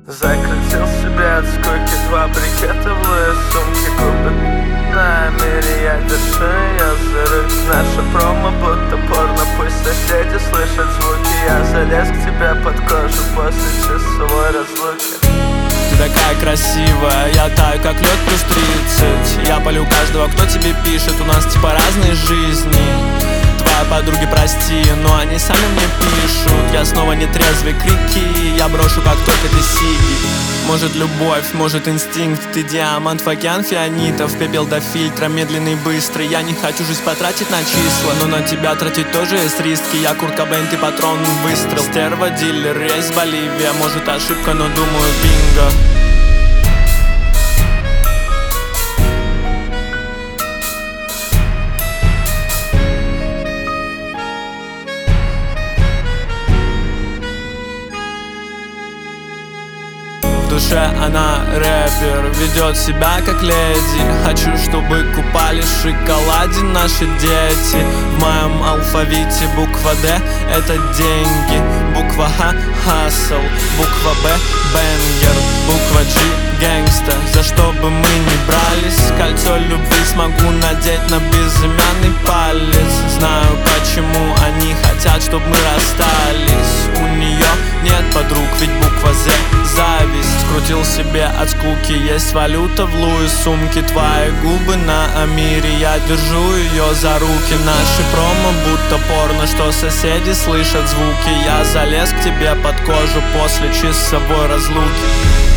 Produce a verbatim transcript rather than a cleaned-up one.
Закрутил себя от скуки, два брикета в луе сумки, губы на мире, я держу ее за руки. Наша промо будто порно, пусть соседи слышат звуки. Я залез к тебе под кожу после часовой разлуки. Ты такая красивая, я таю как лед плюс тридцать. Я полю каждого, кто тебе пишет, у нас типа разные жизни. Твои подруги, прости, но они сами мне пишут. Я снова не трезвый, крики, я брошу как только ты сиги. Может любовь, может инстинкт, ты диамант в океан фианитов. Пепел до фильтра, медленный, быстрый. Я не хочу жизнь потратить на числа, но на тебя тратить тоже есть риски. Я Курт Кобейн, ты патрон, выстрел. Стерва, дилер, рейс Боливия. Может ошибка, но думаю бинго. В душе она рэпер, ведет себя как леди. Хочу, чтобы купались в шоколаде наши дети. В моем алфавите буква Д — это деньги, буква Х — хасл, буква Б — бенгер, буква G — гэнгста. За что бы мы ни брались, кольцо любви смогу надеть на безымянный палец. Знаю, почему они хотят, чтобы мы расстались. У нее нет подруг, ведь буква З — зависть. Скрутил себе от скуки, есть валюта в луе сумке. Твои губы на Амире, я держу ее за руки. Наши промо будто порно, что соседи слышат звуки. Я залез к тебе под кожу после часовой разлуки.